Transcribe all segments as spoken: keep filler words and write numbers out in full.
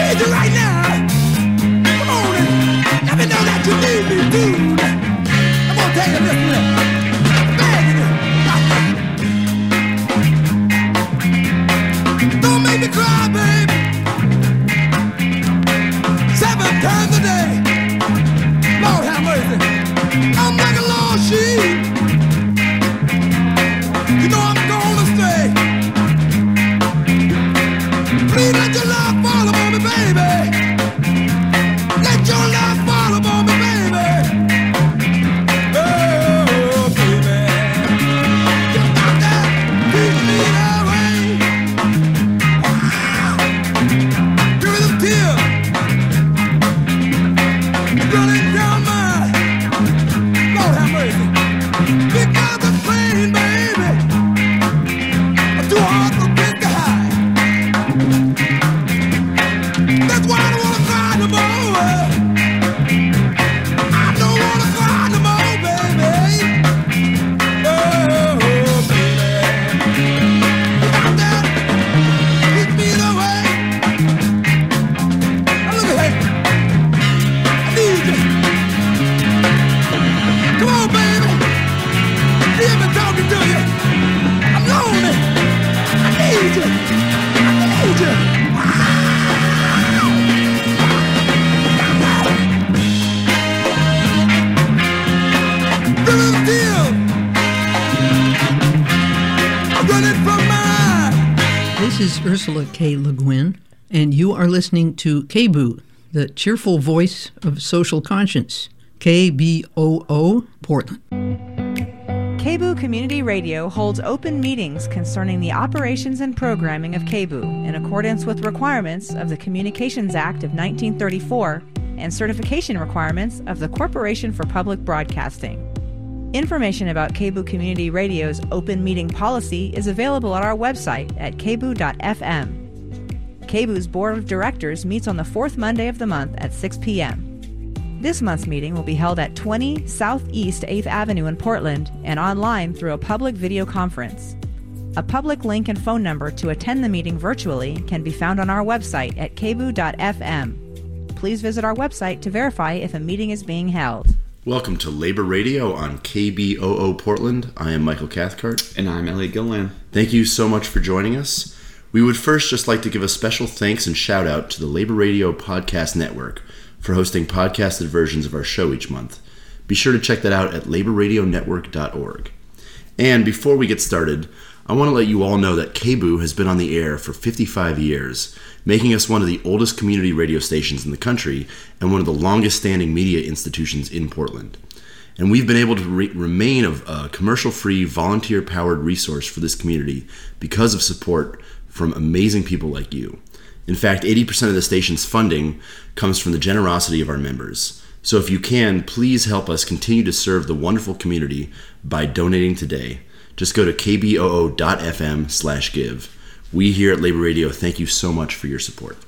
need you right now. Come on and let me know that you need me, dude. I'm gonna tell you this minute. Don't make me cry, baby. Seven times a day. Lord have mercy. I'm like a lost sheep. You know I'm going astray. Please let your love fall upon me, baby. Let your love fall upon me, baby. Oh, baby. You got that. Keep me away. Wow. Give me them tears. Running down my Lord have mercy. Because the pain, baby, I'm too hard for kids to hide. That's why I don't wanna cry no more. I don't wanna cry no more, baby. Oh, baby. Out there, keep me away. Now look at here. I need you. Come on, baby. See if I'm talking to you. I'm lonely. I need you. I need you. Little deal. I'm running from my. This is Ursula K. Le Guin, and you are listening to K B O O, the cheerful voice of social conscience. K B O O, Portland. K B O O Community Radio holds open meetings concerning the operations and programming of K B O O in accordance with requirements of the Communications Act of nineteen thirty-four and certification requirements of the Corporation for Public Broadcasting. Information about K B O O Community Radio's open meeting policy is available at our website at k b o o dot f m. K B O O's Board of Directors meets on the fourth Monday of the month at six p.m. This month's meeting will be held at twenty Southeast eighth Avenue in Portland and online through a public video conference. A public link and phone number to attend the meeting virtually can be found on our website at k b o o dot f m. Please visit our website to verify if a meeting is being held. Welcome to Labor Radio on K B O O Portland. I am Michael Cathcart. And I'm Elliot Gillan. Thank you so much for joining us. We would first just like to give a special thanks and shout out to the Labor Radio Podcast Network for hosting podcasted versions of our show each month. Be sure to check that out at labor radio network dot org. And before we get started, I want to let you all know that K B O O has been on the air for fifty-five years, making us one of the oldest community radio stations in the country and one of the longest-standing media institutions in Portland. And we've been able to re- remain a, a commercial-free, volunteer-powered resource for this community because of support from amazing people like you. In fact, eighty percent of the station's funding comes from the generosity of our members. So if you can, please help us continue to serve the wonderful community by donating today. Just go to k b o o dot f m slash give. We here at Labor Radio thank you so much for your support.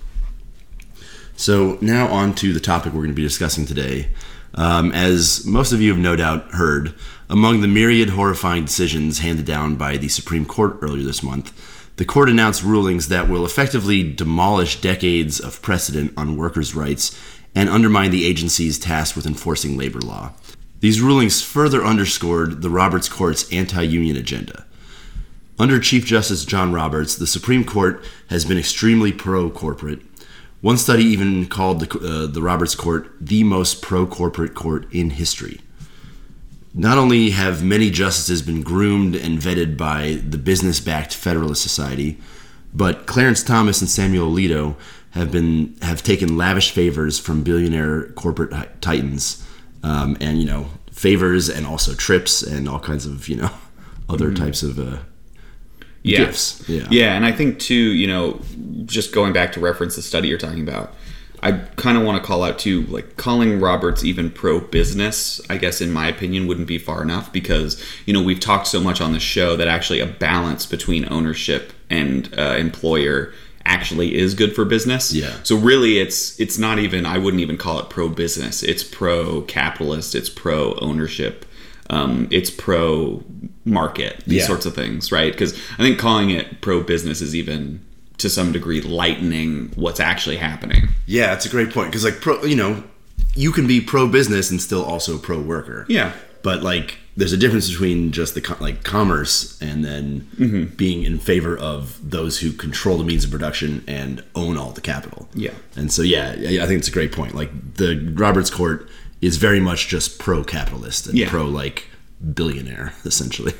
So now on to the topic we're going to be discussing today. Um, as most of you have no doubt heard, among the myriad horrifying decisions handed down by the Supreme Court earlier this month, the court announced rulings that will effectively demolish decades of precedent on workers' rights and undermine the agency's tasked with enforcing labor law. These rulings further underscored the Roberts Court's anti-union agenda. Under Chief Justice John Roberts, the Supreme Court has been extremely pro-corporate. One study even called the, uh, the Roberts Court the most pro-corporate court in history. Not only have many justices been groomed and vetted by the business-backed Federalist Society, but Clarence Thomas and Samuel Alito have been have taken lavish favors from billionaire corporate titans, um, and you know favors and also trips and all kinds of you know other mm-hmm. types of uh, yeah. gifts. Yeah, yeah, and I think too, you know, just going back to reference the study you're talking about, I kind of want to call out too, like calling Roberts even pro-business, I guess in my opinion wouldn't be far enough because, you know, we've talked so much on the show that actually a balance between ownership and uh, employer actually is good for business. Yeah. So really it's it's not even, I wouldn't even call it pro-business. It's pro-capitalist, it's pro-ownership, um, it's pro-market, these yeah. sorts of things, right? Because I think calling it pro-business is even to some degree, lightening what's actually happening. Yeah, that's a great point. Because, like, pro, you know, you can be pro-business and still also pro-worker. Yeah. But, like, there's a difference between just the, like, commerce and then mm-hmm. being in favor of those who control the means of production and own all the capital. Yeah. And so, yeah, I think it's a great point. Like, the Roberts Court is very much just pro-capitalist and yeah. pro, like, billionaire, essentially.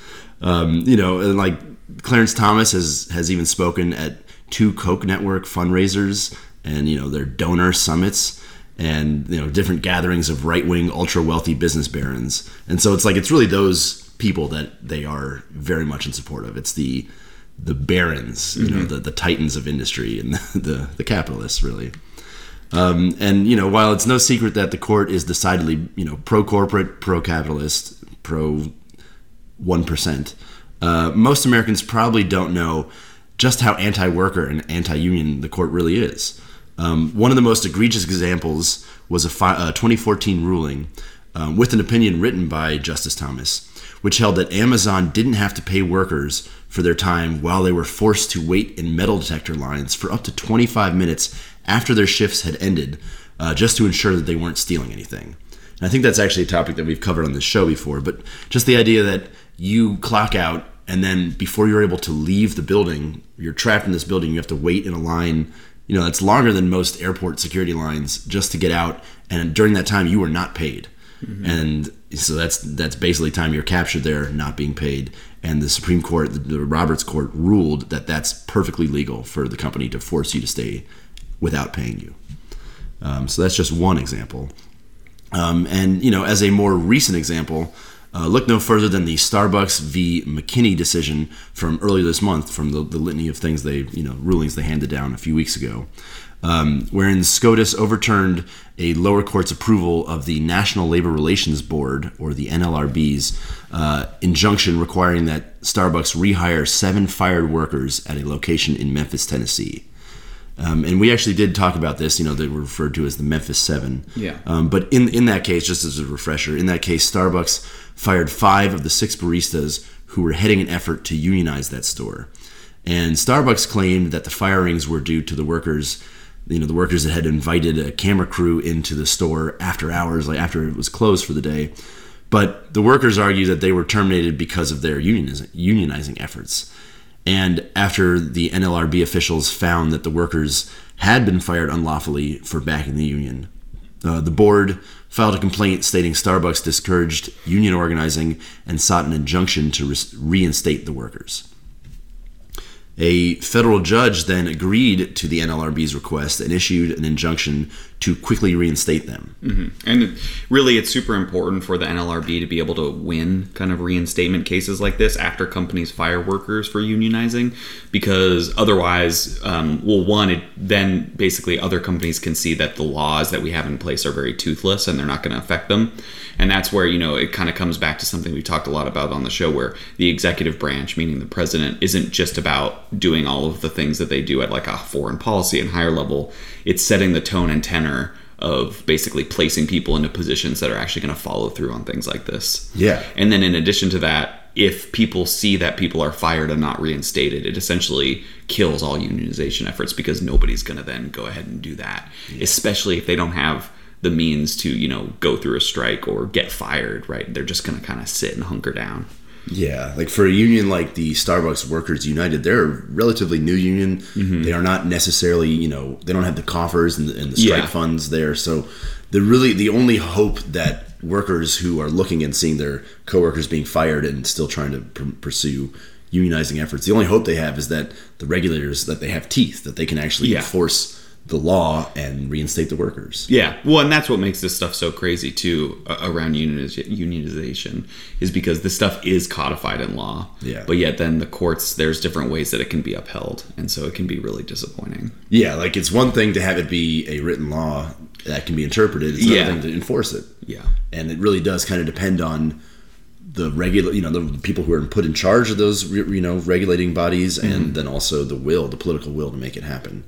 Um, you know, and, like, Clarence Thomas has, has even spoken at two Koch network fundraisers and, you know, their donor summits and, you know, different gatherings of right-wing, ultra-wealthy business barons. And so it's like, it's really those people that they are very much in support of. It's the the barons, you mm-hmm. know, the, the titans of industry and the, the, the capitalists, really. Um, and, you know, while it's no secret that the court is decidedly, you know, pro-corporate, pro-capitalist, pro one percent, uh, most Americans probably don't know just how anti-worker and anti-union the court really is. Um, one of the most egregious examples was a, fi- a twenty fourteen ruling um, with an opinion written by Justice Thomas, which held that Amazon didn't have to pay workers for their time while they were forced to wait in metal detector lines for up to twenty-five minutes after their shifts had ended, uh, just to ensure that they weren't stealing anything. And I think that's actually a topic that we've covered on this show before, but just the idea that you clock out and then before you're able to leave the building, you're trapped in this building, you have to wait in a line, you know, that's longer than most airport security lines just to get out. And during that time, you were not paid. Mm-hmm. And so that's that's basically time you're captured there, not being paid. And the Supreme Court, the, the Roberts Court, ruled that that's perfectly legal for the company to force you to stay without paying you. Um, so that's just one example. Um, and, you know, as a more recent example, Uh, look no further than the Starbucks v. McKinney decision from earlier this month, from the, the litany of things they, you know, rulings they handed down a few weeks ago, um, wherein SCOTUS overturned a lower court's approval of the National Labor Relations Board, or the N L R B's, uh, injunction requiring that Starbucks rehire seven fired workers at a location in Memphis, Tennessee. Um, and we actually did talk about this, you know, they were referred to as the Memphis Seven. Yeah. Um, but in in that case, just as a refresher, in that case, Starbucks fired five of the six baristas who were heading an effort to unionize that store. And Starbucks claimed that the firings were due to the workers, you know, the workers that had invited a camera crew into the store after hours, like after it was closed for the day. But the workers argued that they were terminated because of their unioniz- unionizing efforts. And after the N L R B officials found that the workers had been fired unlawfully for backing the union, uh, the board filed a complaint stating Starbucks discouraged union organizing and sought an injunction to re- reinstate the workers. A federal judge then agreed to the N L R B's request and issued an injunction to quickly reinstate them. Mm-hmm. And really, it's super important for the N L R B to be able to win kind of reinstatement cases like this after companies fire workers for unionizing, because otherwise, um, well, one, it, then basically other companies can see that the laws that we have in place are very toothless and they're not going to affect them. And that's where, you know, it kind of comes back to something we talked a lot about on the show, where the executive branch, meaning the president, isn't just about doing all of the things that they do at like a foreign policy and higher level. It's setting the tone and tenor of basically placing people into positions that are actually going to follow through on things like this. Yeah. And then in addition to that, if people see that people are fired and not reinstated, it essentially kills all unionization efforts, because nobody's going to then go ahead and do that, yeah. especially if they don't have the means to, you know, go through a strike or get fired, right? They're just going to kind of sit and hunker down. Yeah, like for a union like the Starbucks Workers United, they're a relatively new union. Mm-hmm. They are not necessarily, you know, they don't have the coffers and the, and the strike yeah. funds there. So the really the only hope that workers who are looking and seeing their coworkers being fired and still trying to pr- pursue unionizing efforts, the only hope they have is that the regulators, that they have teeth, that they can actually yeah. enforce the law and reinstate the workers. Yeah, well, and that's what makes this stuff so crazy too, uh, around unioniz- unionization, is because this stuff is codified in law. Yeah. But yet then the courts, there's different ways that it can be upheld, and so it can be really disappointing. Yeah, like it's one thing to have it be a written law that can be interpreted. It's another yeah. thing to enforce it. Yeah. And it really does kind of depend on the regular, you know, the people who are put in charge of those, you know, regulating bodies, mm-hmm. and then also the will, the political will to make it happen.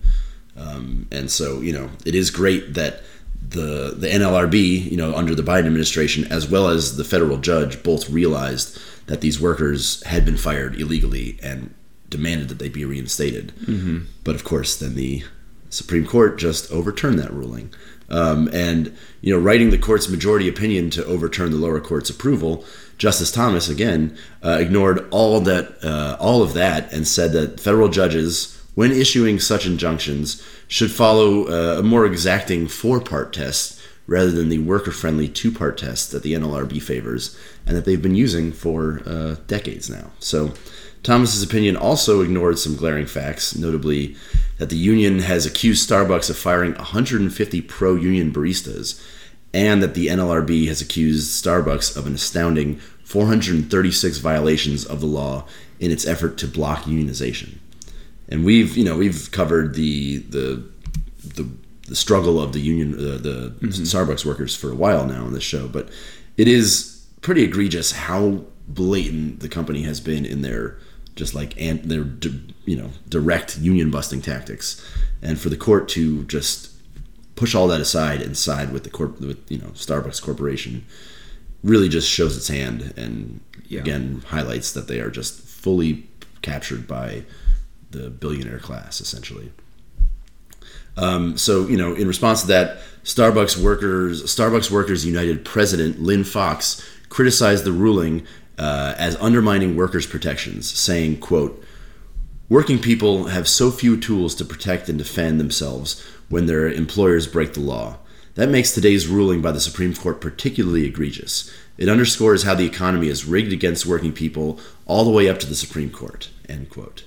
Um, and so, you know, it is great that the the N L R B, you know, under the Biden administration, as well as the federal judge, both realized that these workers had been fired illegally and demanded that they be reinstated. Mm-hmm. But of course, then the Supreme Court just overturned that ruling. Um, and, you know, writing the court's majority opinion to overturn the lower court's approval, Justice Thomas, again, uh, ignored all that, uh, all of that and said that federal judges, when issuing such injunctions, should follow uh, a more exacting four-part test rather than the worker-friendly two-part test that the N L R B favors and that they've been using for uh, decades now. So Thomas's opinion also ignored some glaring facts, notably that the union has accused Starbucks of firing one hundred fifty pro-union baristas, and that the N L R B has accused Starbucks of an astounding four hundred thirty-six violations of the law in its effort to block unionization. And we've, you know, we've covered the the the, the struggle of the union, uh, the mm-hmm. Starbucks workers for a while now on this show, but it is pretty egregious how blatant the company has been in their just like and their you know direct union busting tactics, and for the court to just push all that aside and side with the corp with you know Starbucks Corporation really just shows its hand, and yeah. again highlights that they are just fully captured by the billionaire class essentially. Um, so you know in response to that, Starbucks workers Starbucks Workers United president Lynn Fox criticized the ruling Uh, as undermining workers' protections, saying, quote, "Working people have so few tools to protect and defend themselves when their employers break the law. That makes today's ruling by the Supreme Court particularly egregious. It underscores how the economy is rigged against working people all the way up to the Supreme Court," end quote.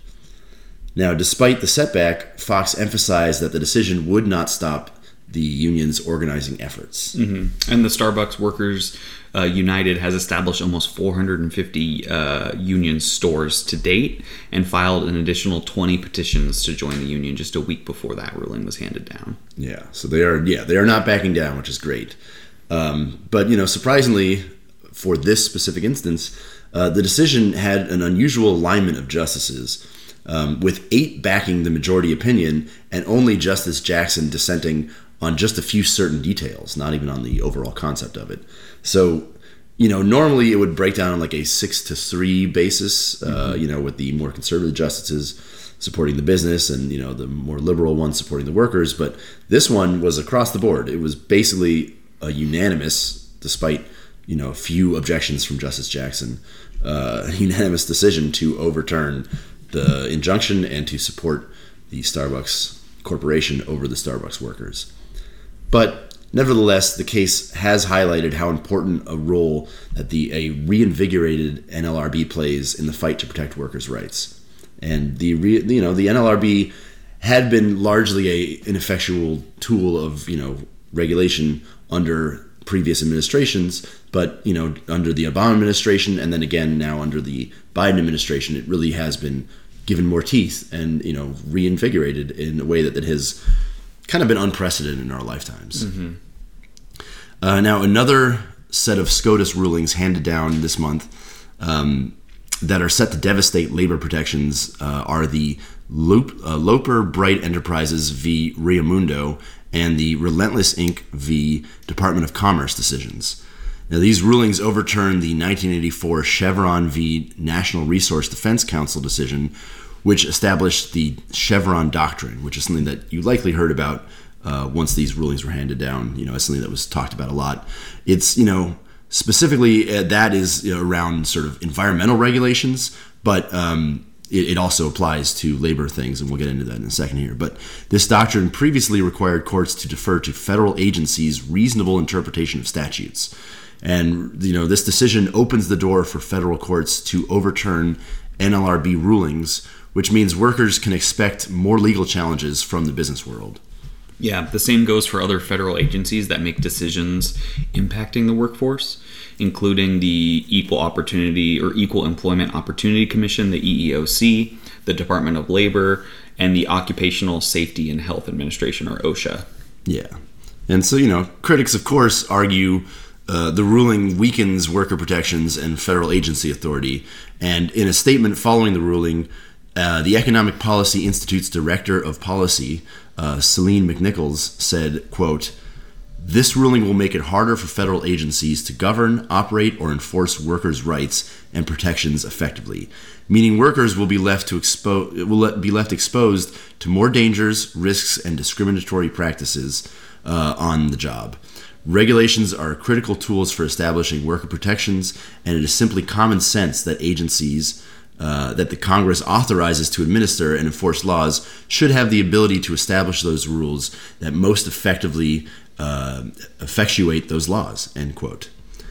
Now, despite the setback, Fox emphasized that the decision would not stop the union's organizing efforts. Mm-hmm. And the Starbucks Workers uh, United has established almost four hundred fifty uh, union stores to date and filed an additional twenty petitions to join the union just a week before that ruling was handed down. Yeah, so they are yeah they are not backing down, which is great. Um, but you know, surprisingly, for this specific instance, uh, the decision had an unusual alignment of justices, um, with eight backing the majority opinion and only Justice Jackson dissenting on just a few certain details, not even on the overall concept of it. So, you know, normally it would break down on like a six to three basis, uh, mm-hmm. you know, with the more conservative justices supporting the business and, you know, the more liberal ones supporting the workers. But this one was across the board. It was basically a unanimous, despite, you know, a few objections from Justice Jackson, uh, unanimous decision to overturn the injunction and to support the Starbucks Corporation over the Starbucks workers. But nevertheless, the case has highlighted how important a role that the a reinvigorated N L R B plays in the fight to protect workers' rights. And the re, you know the N L R B had been largely a ineffectual tool of you know regulation under previous administrations, but you know under the Obama administration and then again now under the Biden administration, it really has been given more teeth and you know reinvigorated in a way that it has kind of been unprecedented in our lifetimes. Mm-hmm. Uh, now, another set of SCOTUS rulings handed down this month um, that are set to devastate labor protections uh, are the Loop, uh, Loper Bright Enterprises v. Riamundo and the Relentless Incorporated v. Department of Commerce decisions. Now, these rulings overturned the nineteen eighty-four Chevron v. National Resource Defense Council decision, which established the Chevron Doctrine, which is something that you likely heard about uh, once these rulings were handed down. You know, it's something that was talked about a lot. It's, you know, specifically uh, that is you know, around sort of environmental regulations, but um, it, it also applies to labor things, and we'll get into that in a second here. But this doctrine previously required courts to defer to federal agencies' reasonable interpretation of statutes. And, you know, this decision opens the door for federal courts to overturn N L R B rulings, which means workers can expect more legal challenges from the business world. Yeah, the same goes for other federal agencies that make decisions impacting the workforce, including the Equal Opportunity or Equal Employment Opportunity Commission, the E E O C, the Department of Labor, and the Occupational Safety and Health Administration, or OSHA. Yeah. And so, you know, critics, of course, argue uh, the ruling weakens worker protections and federal agency authority. And in a statement following the ruling, uh, the Economic Policy Institute's Director of Policy, uh, Celine McNichols, said, quote, This ruling will make it harder for federal agencies to govern, operate, or enforce workers' rights and protections effectively, meaning workers will be left to expo- will let- be left exposed to more dangers, risks, and discriminatory practices uh, on the job. Regulations are critical tools for establishing worker protections, and it is simply common sense that agencies uh, that the Congress authorizes to administer and enforce laws should have the ability to establish those rules that most effectively uh, effectuate those laws, end quote.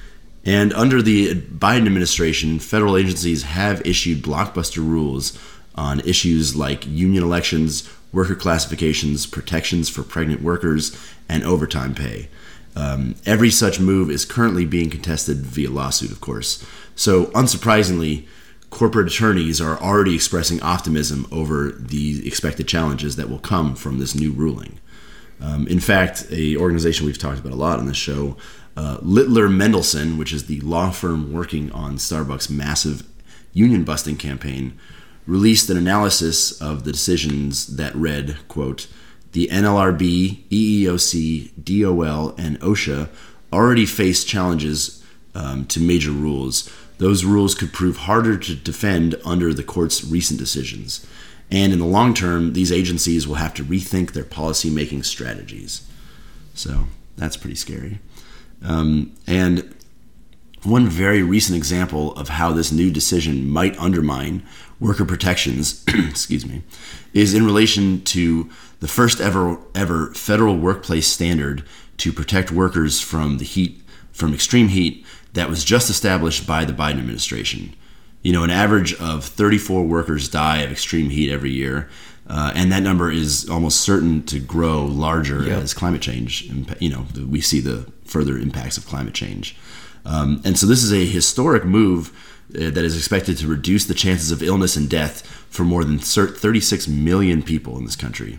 And under the Biden administration, federal agencies have issued blockbuster rules on issues like union elections, worker classifications, protections for pregnant workers, and overtime pay. Um, every such move is currently being contested via lawsuit, of course. So, unsurprisingly, corporate attorneys are already expressing optimism over the expected challenges that will come from this new ruling. Um, in fact, an organization we've talked about a lot on this show, uh, Littler Mendelson, which is the law firm working on Starbucks' massive union-busting campaign, released an analysis of the decisions that read, quote, "The N L R B, E E O C, D O L, and OSHA already face challenges um, to major rules. Those rules could prove harder to defend under the court's recent decisions. And in the long term, these agencies will have to rethink their policy-making strategies." So that's pretty scary. Um, and one very recent example of how this new decision might undermine worker protections, excuse me, is in relation to the first ever ever federal workplace standard to protect workers from the heat, from extreme heat, that was just established by the Biden administration. You know, an average of thirty-four workers die of extreme heat every year, uh, and that number is almost certain to grow larger Yep. as climate change, you know, we see the further impacts of climate change. Um, and so this is a historic move uh, that is expected to reduce the chances of illness and death for more than thirty-six million people in this country.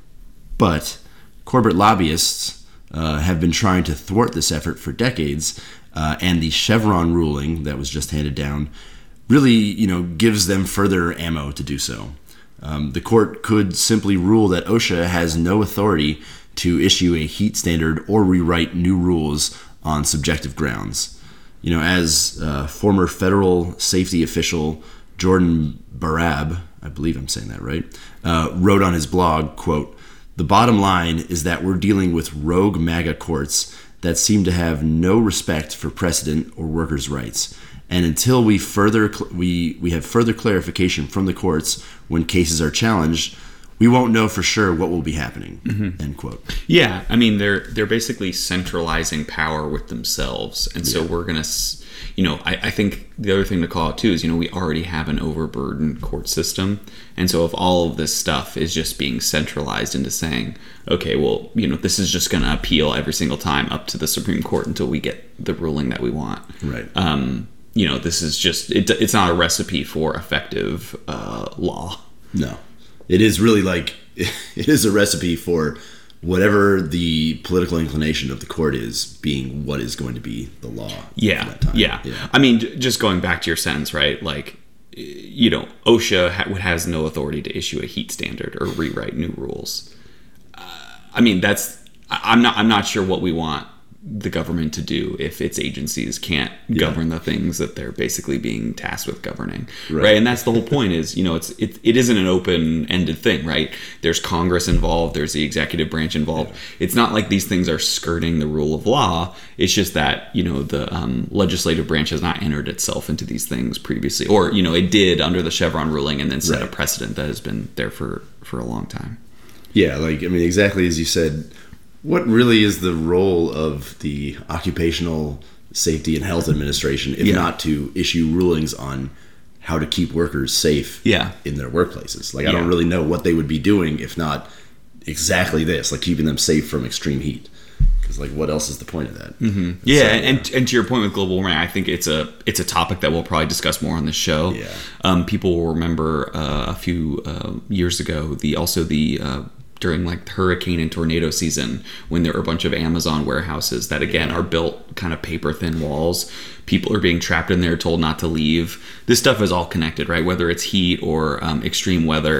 But corporate lobbyists uh, have been trying to thwart this effort for decades, uh, and the Chevron ruling that was just handed down really, you know, gives them further ammo to do so. Um, the court could simply rule that OSHA has no authority to issue a heat standard or rewrite new rules on subjective grounds. You know, as uh, former federal safety official Jordan Barab, I believe I'm saying that right, uh, wrote on his blog, quote, "The bottom line is that we're dealing with rogue MAGA courts that seem to have no respect for precedent or workers' rights. And until we further cl- we we have further clarification from the courts when cases are challenged, we won't know for sure what will be happening." Mm-hmm. End quote. Yeah, I mean they're they're basically centralizing power with themselves, and so Yeah. we're gonna, you know, I, I think the other thing to call out too is, you know, we already have an overburdened court system, and so if all of this stuff is just being centralized into saying, okay, well, you know, this is just gonna appeal every single time up to the Supreme Court until we get the ruling that we want. Right. Um, you know, this is just it, it's not a recipe for effective uh, law. No. It is really like, it is a recipe for whatever the political inclination of the court is being what is going to be the law. Yeah, at that time. yeah. yeah. I mean, j- just going back to your sentence, right? Like, you know, OSHA ha- has no authority to issue a heat standard or rewrite new rules. Uh, I mean, that's I- I'm not I'm not sure what we want the government to do if its agencies can't Yeah. govern the things that they're basically being tasked with governing, Right. right? And that's the whole point is, you know, it's it, it isn't an open-ended thing, right? There's Congress involved, there's the executive branch involved. Yeah. It's not like these things are skirting the rule of law. It's just that, you know, the um, legislative branch has not entered itself into these things previously, or, you know, it did under the Chevron ruling and then set Right. a precedent that has been there for, for a long time. Yeah, like, I mean, exactly as you said, what really is the role of the Occupational Safety and Health Administration if Yeah. not to issue rulings on how to keep workers safe Yeah. in their workplaces? Like, I Yeah. don't really know what they would be doing if not exactly this, like keeping them safe from extreme heat. Because, like, what else is the point of that? Mm-hmm. Yeah, So, and and to your point with global warming, I think it's a it's a topic that we'll probably discuss more on this show. Yeah. Um, people will remember uh, a few uh, years ago the also the uh, during like hurricane and tornado season when there were a bunch of Amazon warehouses that again are built kind of paper thin walls. People are being trapped in there, told not to leave. This stuff is all connected, right? Whether it's heat or um, extreme weather.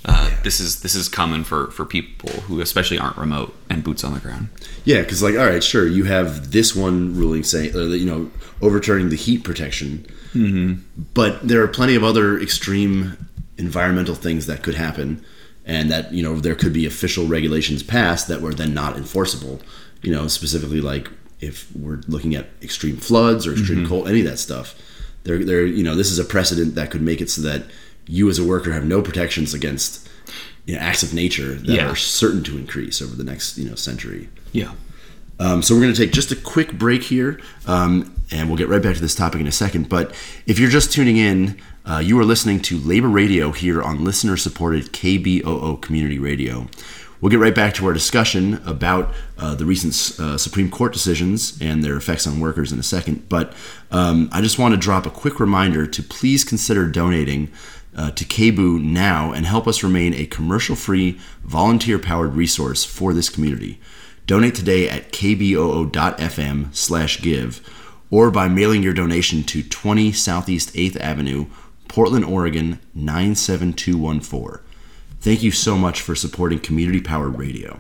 Uh, yeah. This is this is common for, for people who especially aren't remote and boots on the ground. Yeah, because like, all right, sure, you have this one ruling saying, uh, you know, overturning the heat protection, mm-hmm. but there are plenty of other extreme environmental things that could happen, and that, you know, there could be official regulations passed that were then not enforceable. You know, specifically like if we're looking at extreme floods or extreme mm-hmm. cold, any of that stuff. There, there, you know, this is a precedent that could make it so that you as a worker have no protections against, you know, acts of nature that yeah. are certain to increase over the next, you know, century. Yeah. Um, so we're going to take just a quick break here, um, and we'll get right back to this topic in a second. But if you're just tuning in, uh, you are listening to Labor Radio here on listener-supported K B O O Community Radio. We'll get right back to our discussion about uh, the recent uh, Supreme Court decisions and their effects on workers in a second. But um, I just want to drop a quick reminder to please consider donating uh, to K B O O now and help us remain a commercial-free, volunteer-powered resource for this community. Donate today at kboo.fm slash give or by mailing your donation to twenty Southeast eighth Avenue, Portland, Oregon, nine seven two one four. Thank you so much for supporting community-powered radio.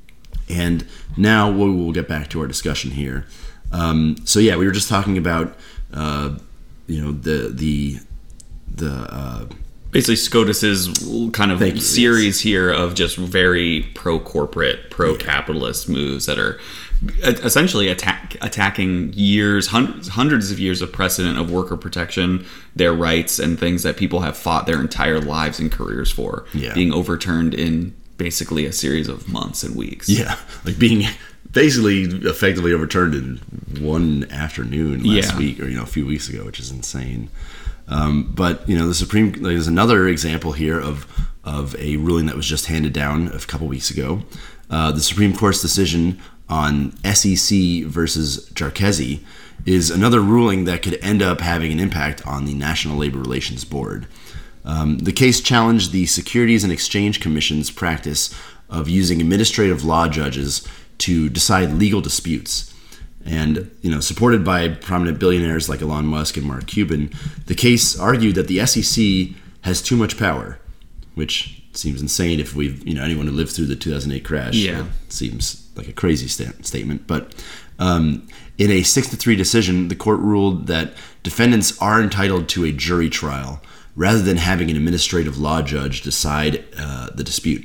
And now we'll, we'll get back to our discussion here. Um, so yeah, we were just talking about, uh, you know, the the the uh, basically SCOTUS's kind of you, series here of just very pro-corporate, pro-capitalist yeah. moves that are essentially attack, attacking years, hundreds, hundreds of years of precedent of worker protection, their rights, and things that people have fought their entire lives and careers for, yeah. being overturned in basically a series of months and weeks. Yeah, like being basically effectively overturned in one afternoon last yeah. week, or, you know, a few weeks ago, which is insane. Um, but, you know, the Supreme, like, there's another example here of of a ruling that was just handed down a couple weeks ago. Uh, the Supreme Court's decision on S E C versus Jarchezi is another ruling that could end up having an impact on the National Labor Relations Board. Um, the case challenged the Securities and Exchange Commission's practice of using administrative law judges to decide legal disputes. And, you know, supported by prominent billionaires like Elon Musk and Mark Cuban, the case argued that the S E C has too much power, which seems insane if we've, you know, anyone who lived through the two thousand eight crash. Yeah. It seems like a crazy st- statement. But um, in a six to three decision, the court ruled that defendants are entitled to a jury trial rather than having an administrative law judge decide uh, the dispute.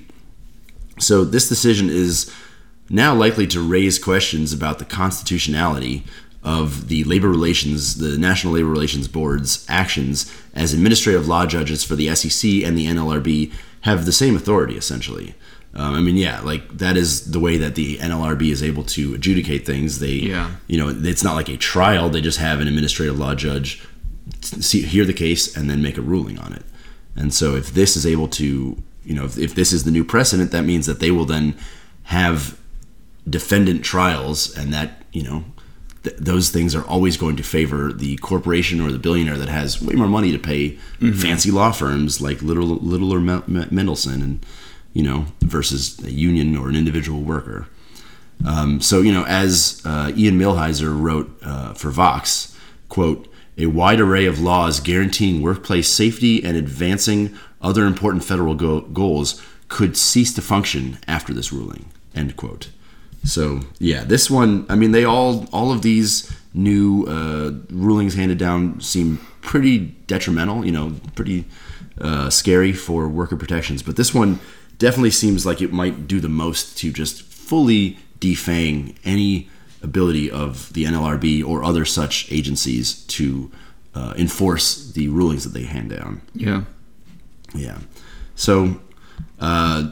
So this decision is now likely to raise questions about the constitutionality of the labor relations, the National Labor Relations Board's actions as administrative law judges for the S E C and the N L R B have the same authority, essentially. Um, I mean, yeah, like that is the way that the N L R B is able to adjudicate things. They, yeah. you know, it's not like a trial. They just have an administrative law judge see, hear the case and then make a ruling on it. And so if this is able to, you know, if, if this is the new precedent, that means that they will then have defendant trials, and that, you know, th- those things are always going to favor the corporation or the billionaire that has way more money to pay mm-hmm. fancy law firms like Little, Little or Mendelsohn, and, you know, versus a union or an individual worker. Um, so, you know, as uh, Ian Millhiser wrote uh, for Vox, quote, "A wide array of laws guaranteeing workplace safety and advancing other important federal go- goals could cease to function after this ruling," end quote. So, yeah, this one, I mean, they all, all of these new uh, rulings handed down seem pretty detrimental, you know, pretty uh, scary for worker protections. But this one definitely seems like it might do the most to just fully defang any ability of the N L R B or other such agencies to uh, enforce the rulings that they hand down. Yeah. Yeah. So, uh,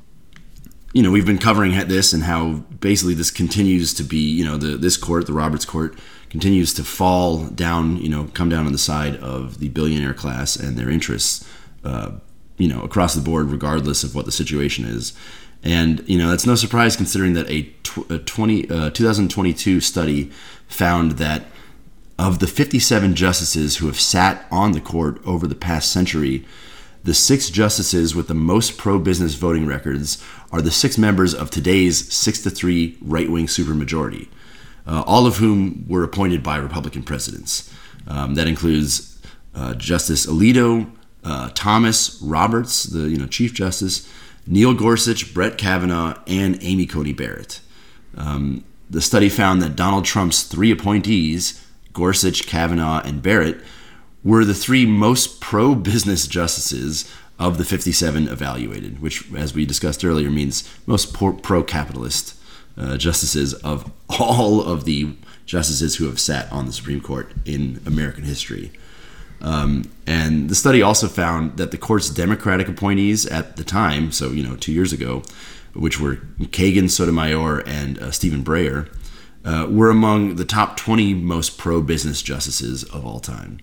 you know, we've been covering this and how basically this continues to be, you know, the this court, the Roberts Court, continues to fall down, you know, come down on the side of the billionaire class and their interests, uh, you know, across the board, regardless of what the situation is. And, you know, that's no surprise considering that a, tw- a twenty, uh, twenty twenty-two study found that of the fifty-seven justices who have sat on the court over the past century, the six justices with the most pro-business voting records are the six members of today's six to three right-wing supermajority, uh, all of whom were appointed by Republican presidents. Um, that includes uh, Justice Alito, uh, Thomas Roberts, the you know Chief Justice, Neil Gorsuch, Brett Kavanaugh, and Amy Coney Barrett. Um, the study found that Donald Trump's three appointees, Gorsuch, Kavanaugh, and Barrett, were the three most pro-business justices of the fifty-seven evaluated, which, as we discussed earlier, means most pro-capitalist uh, justices of all of the justices who have sat on the Supreme Court in American history. Um, and the study also found that the court's Democratic appointees at the time, so, you know, two years ago, which were Kagan, Sotomayor, and uh, Stephen Breyer, uh, were among the top twenty most pro-business justices of all time.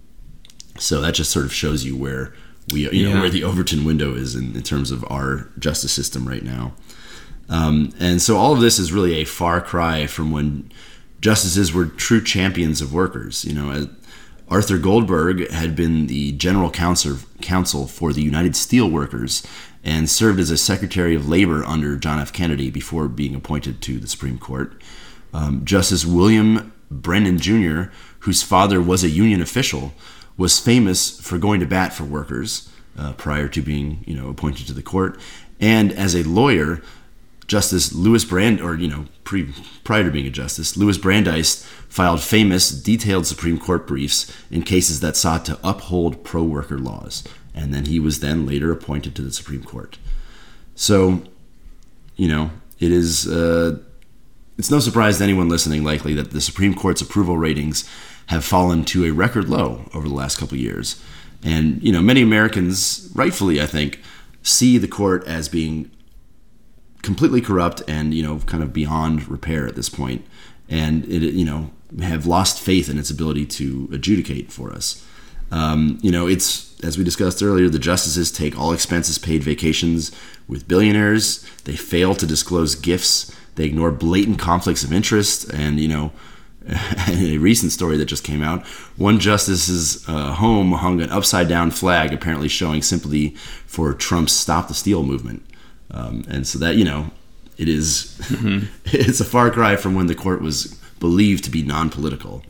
So that just sort of shows you where we, you know, yeah. where the Overton window is in, in terms of our justice system right now. Um, and so all of this is really a far cry from when justices were true champions of workers. You know, Arthur Goldberg had been the general counsel, counsel for the United Steelworkers and served as a Secretary of Labor under John F. Kennedy before being appointed to the Supreme Court. Um, Justice William Brennan Junior, whose father was a union official, was famous for going to bat for workers uh, prior to being, you know, appointed to the court. And as a lawyer, Justice Louis Brand, or you know, pre, prior to being a justice, Louis Brandeis filed famous, detailed Supreme Court briefs in cases that sought to uphold pro-worker laws, and then he was then later appointed to the Supreme Court. So, you know, it is uh, it's no surprise to anyone listening, likely, that the Supreme Court's approval ratings have fallen to a record low over the last couple of years, and you know, many Americans, rightfully, I think, see the court as being completely corrupt and, you know, kind of beyond repair at this point, and it, you know, have lost faith in its ability to adjudicate for us. Um, you know, it's, as we discussed earlier, the justices take all expenses paid vacations with billionaires. They fail to disclose gifts. They ignore blatant conflicts of interest. And, you know, in a recent story that just came out, one justice's uh, home hung an upside down flag, apparently showing sympathy for Trump's Stop the Steal movement. Um, and so that, you know, it is, mm-hmm. it's a far cry from when the court was believed to be non-political.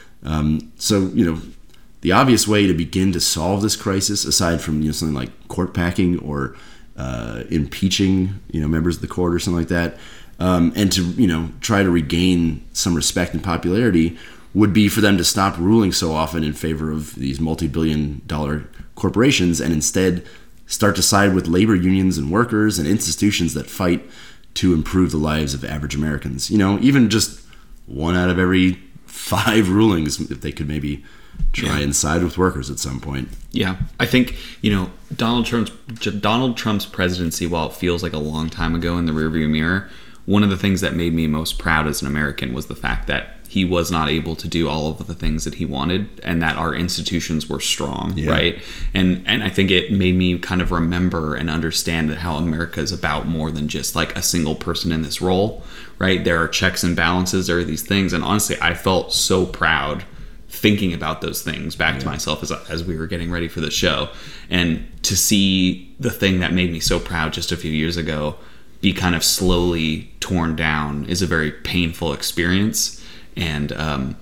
Um, so, you know, the obvious way to begin to solve this crisis, aside from, you know, something like court packing or uh, impeaching, you know, members of the court or something like that, um, and to, you know, try to regain some respect and popularity, would be for them to stop ruling so often in favor of these multi-billion dollar corporations and instead start to side with labor unions and workers and institutions that fight to improve the lives of average Americans. You know, even just one out of every five rulings, if they could maybe try yeah. and side with workers at some point. Yeah, I think, you know, Donald Trump's Donald Trump's presidency, while it feels like a long time ago in the rearview mirror, one of the things that made me most proud as an American was the fact that he was not able to do all of the things that he wanted, and that our institutions were strong, yeah. right? And and I think it made me kind of remember and understand that how America is about more than just like a single person in this role, right? There are checks and balances, there are these things, and honestly, I felt so proud thinking about those things back yeah. to myself as as we were getting ready for the show, and to see the thing that made me so proud just a few years ago be kind of slowly torn down is a very painful experience. And um,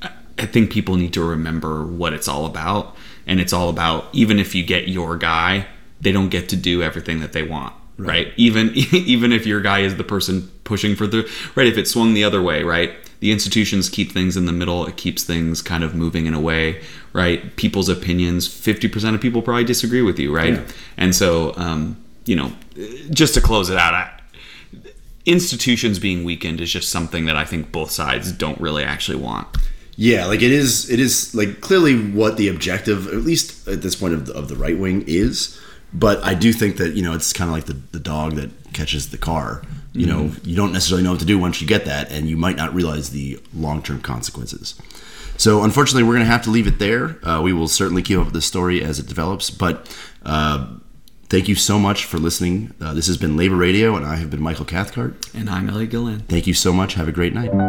I think people need to remember what it's all about. And it's all about, even if you get your guy, they don't get to do everything that they want, right? right? Even even if your guy is the person pushing for the, right? If it swung the other way, right? The institutions keep things in the middle. It keeps things kind of moving in a way, right? People's opinions, fifty percent of people probably disagree with you, right? Yeah. And so, um, you know, just to close it out, I, institutions being weakened is just something that I think both sides don't really actually want. Yeah, like it is it is like clearly what the objective, at least at this point of the, of the right wing, is. But I do think that, you know, it's kind of like the, the dog that catches the car. You mm-hmm. know, you don't necessarily know what to do once you get that, and you might not realize the long-term consequences. So unfortunately, we're going to have to leave it there. Uh, we will certainly keep up with this story as it develops, but uh, thank you so much for listening. Uh, this has been Labor Radio, and I have been Michael Cathcart. And I'm Elliot Gillen. Thank you so much. Have a great night.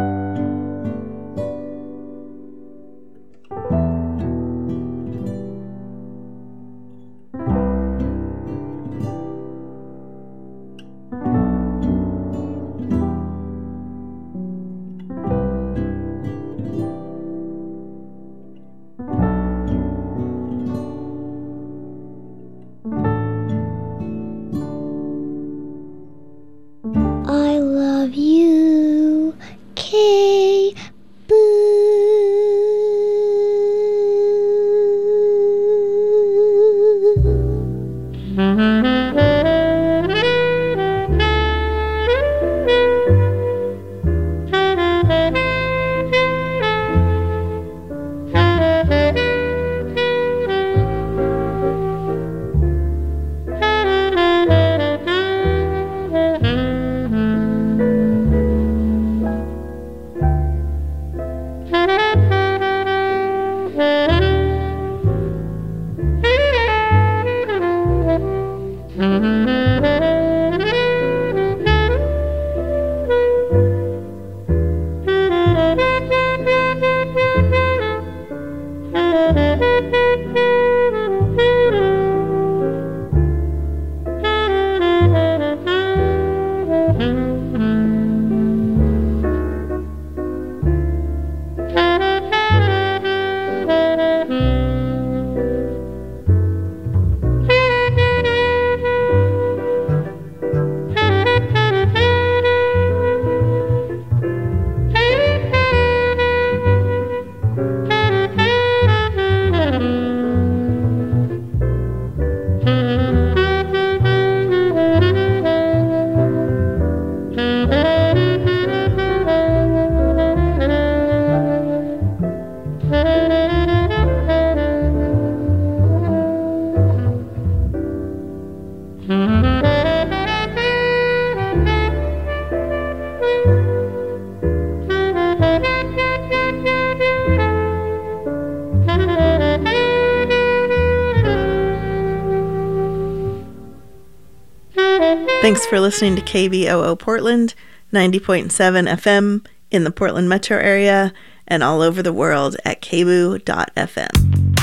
Thanks for listening to K B O O Portland, ninety point seven F M in the Portland metro area and all over the world at k b o dot f m.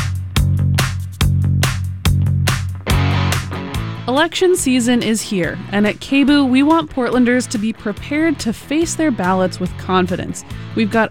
Election season is here, and at K B O we want Portlanders to be prepared to face their ballots with confidence. We've got